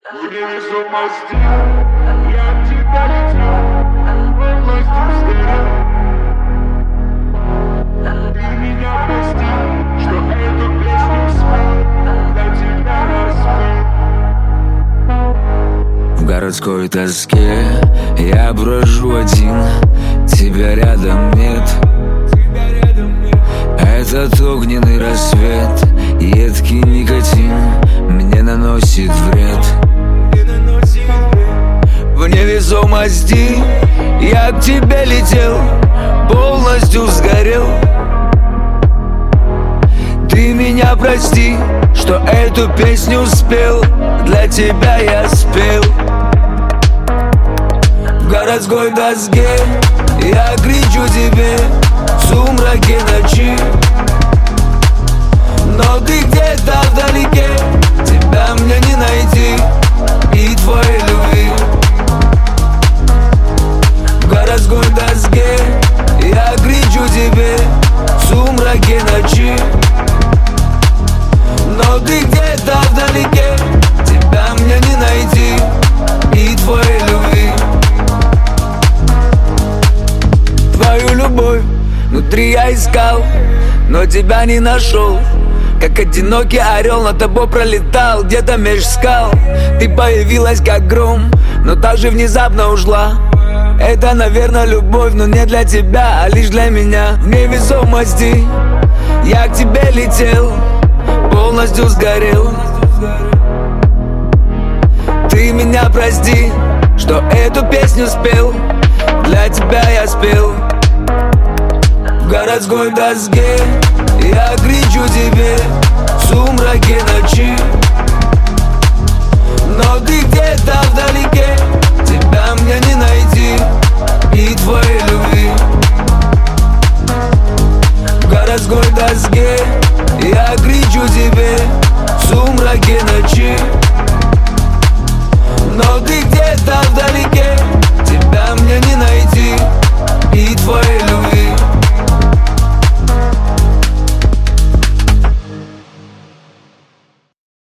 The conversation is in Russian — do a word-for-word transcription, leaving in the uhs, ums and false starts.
В невесомости я от тебя летел, полностью сгорел. Ты меня прости, что эту песню спел, для тебя распел. В городской тоске я брожу один, тебя рядом нет. Этот огненный рассвет, едкий никотин мне наносит вред. В невесомости я к тебе летел, полностью сгорел. Ты меня прости, что эту песню спел, для тебя я спел. В городской доске я кричу тебе в сумраке ночи, но ты где-то вдалеке, тебя мне не найти и твоей любви. В городской доске я кричу тебе в сумраке ночи, но ты где-то вдалеке, тебя мне не найти и твоей любви. Твою любовь внутри я искал, но тебя не нашел. Как одинокий орел над тобой пролетал, где-то меж скал. Ты появилась как гром, но так же внезапно ушла. Это, наверное, любовь, но не для тебя, а лишь для меня. В невесомости я к тебе летел, полностью сгорел. Ты меня прости, что эту песню спел, для тебя я спел. В городской доске я кричу тебе в сумраке ночи, но ты где-то вдалеке, тебя мне не найти и твоей любви. В городской доске я кричу тебе в сумраке